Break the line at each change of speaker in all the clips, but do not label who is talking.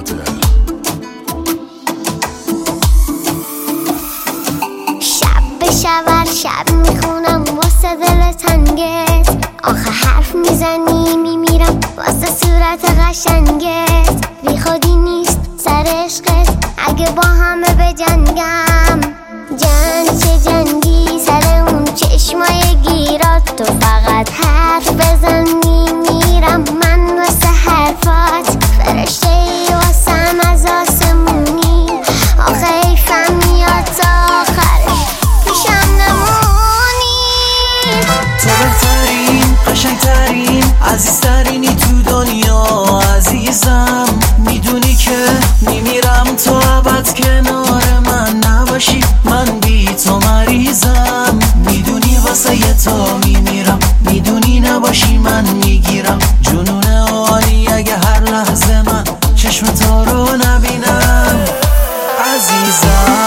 قاتل.
شب به شب شب میخونم واسه دل تنگت، آخه حرف میزنی میمیرم واسه صورت قشنگت. بی خودی نیست سر عشقت اگه با همه بجنگم، جنگ چه جنگی سر اون چشمای گیرات. تو فقط حرف بزن میمیرم من واسه حرفات، فرشته ای واسم از آسمونی، آخه حیفم میاد تا آخرش پیشم نمونی.
تو بهترین قشنگترین عزیزترینی تو دنیا عزیزم، میدونی که میمیرم تو ابد کنار من نباشی، من بی تو مریضم. میدونی واسه ی تو میمیرم، میدونی نباشی من میگیرم جنون عالی اگه هر لحظه من چشم تو رو نبینم عزیزم.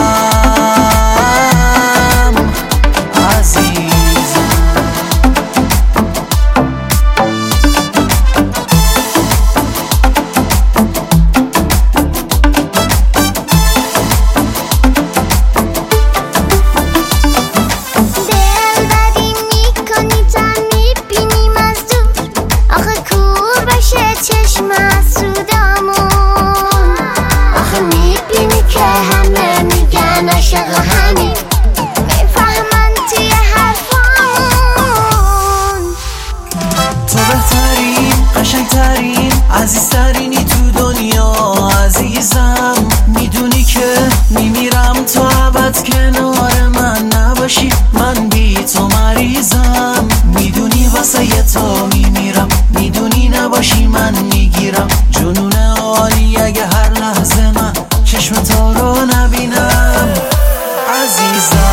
چشم از سودامون، آخه میبینی که همه میگن عاشق همین، میفهمن توی حرفامون.
تو بهترین قشنگترین عزیزترینی تو دنیا عزیزم، میدونی که میمیرم تو ابد کنار من نباشی، من بی تو مریضم. میدونی واسه ی تو میمیرم، میدونی نباشی من میگیرم جنون عالی اگه هر لحظه من چشم تو رو نبینم عزیزم.